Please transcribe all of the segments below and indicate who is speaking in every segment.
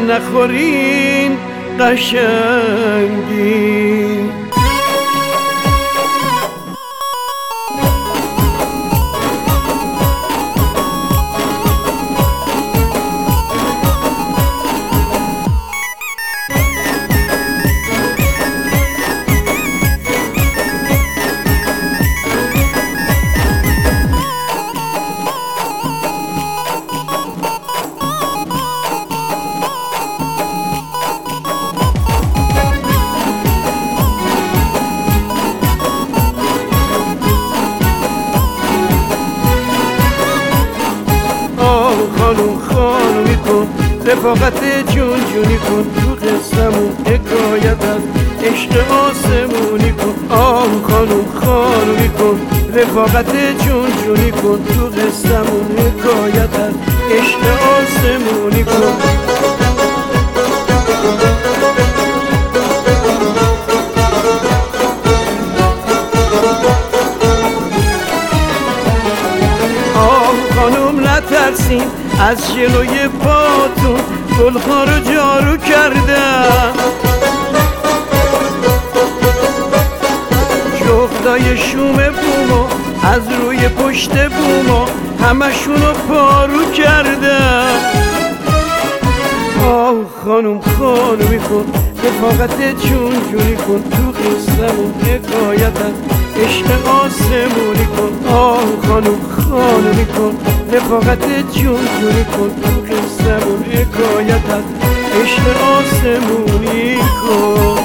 Speaker 1: نخورین قشنگی. خانومی کن رفاقت جون جونی کن، تو قصه‌مون حکایت از عشق آسمونی کن. خانومی کن رفاقت جون جونی کن، تو قصه‌مون حکایت از عشق آسمونی کن. خانوم نترسین از جلوی پاتون، گلها رو جارو کردم، جغدای شوم بوما از روی پشت بوما همشونو پارو کردم. خانومی کن رفاقت جون جونی کن، تو قصه‌مون حکایت از عشق آسمونی کن. خانومی کن رفاقت جون جونی کن، تو قصه‌مون حکایت از عشق آسمونی کن.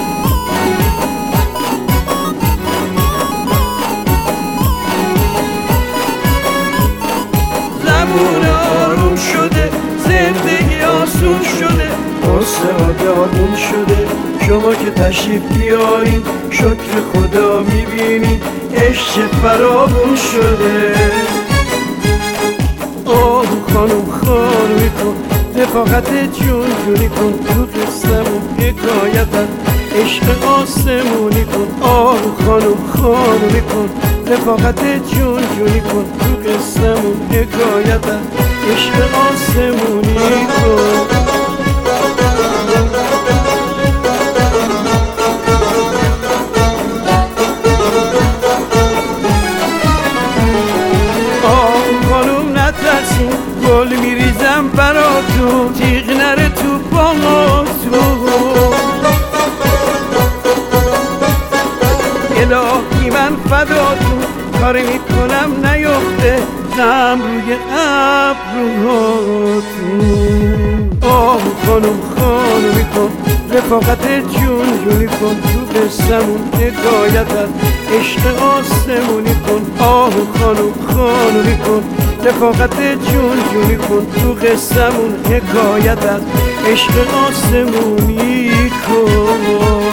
Speaker 1: زبون آروم شده، زندگی آسون شده، قصه ها داغون شده. شما که تشریف بیارین شکر خدا میبینین عشق فراوون شده. خانومی کن رفاقت جون جونی کن، تو قصه‌مون حکایت از عشق آسمونی کن. خانومی کن رفاقت جون جونی کن، تو قصه‌مون حکایت از عشق آسمونی کن. گل میریزم براتون، تیغ نره تو پاهاتون. الهی من فداتون، کاری میکنم نیفته غم روی ابروهاتون. خانومی کن رفاقت جون جونی کن، تو قصه‌مون حکایت از عشق آسمونی کن. خانومی کن رفاقت جون جونی کن، تو قصه‌مون حکایت از عشق آسمونی کن.